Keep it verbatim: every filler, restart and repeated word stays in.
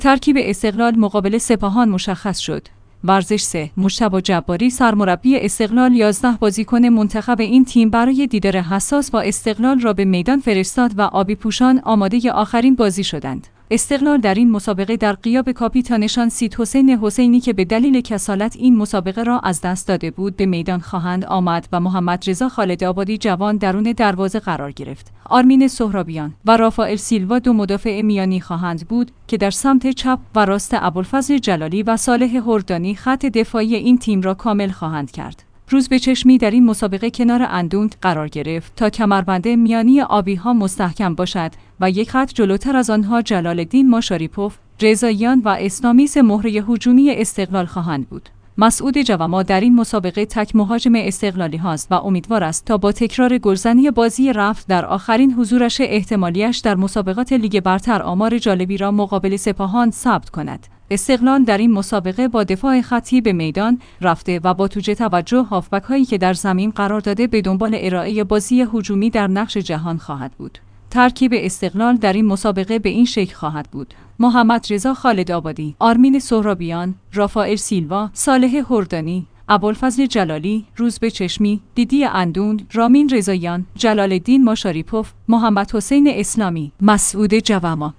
ترکیب استقلال مقابل سپاهان مشخص شد. ورزش سه. مجتبی جباری سرمربی استقلال یازده بازیکن منتخب این تیم برای دیدار حساس با استقلال را به میدان فرستاد و آبی پوشان آماده آخرین بازی شدند. استقلال در این مسابقه در غیاب کاپیتانشان سید حسین حسینی که به دلیل کسالت این مسابقه را از دست داده بود به میدان خواهند آمد و محمد رضا خالدآبادی جوان درون دروازه قرار گرفت. آرمین سهرابیان و رافائل سیلوا دو مدافع میانی خواهند بود که در سمت چپ و راست ابوالفضل جلالی و صالح هردانی خط دفاعی این تیم را کامل خواهند کرد. روزبه‌چشمی در این مسابقه کنار اندونگ قرار گرفت تا کمربند میانی آبی‌ها مستحکم باشد و یک خط جلوتر از آنها جلال‌الدین ماشاریپوف، رضاییان و اسلامی سه مهره هجومی استقلال خواهند بود. مسعود جوما در این مسابقه تک مهاجم استقلالی هاست و امیدوار است تا با تکرار گلزنی بازی رفت در آخرین حضورش احتمالیش در مسابقات لیگ برتر آمار جالبی را مقابل سپاهان ثبت کند. استقلال در این مسابقه با دفاع خطی به میدان رفته و با توجه توجه هافبک هایی که در زمین قرار داده به دنبال ارائه بازی هجومی در نقش جهان خواهد بود. ترکیب استقلال در این مسابقه به این شکل خواهد بود: محمد رضا خالدآبادی، آرمین سهرابیان، رافائل سیلوا، صالح هردانی، ابوالفضل جلالی، روزبه‌چشمی، دیدی اندون، رامین رضاییان، جلال‌الدین ماشاریپوف، محمد حسین اسلامی، مسعود جوما.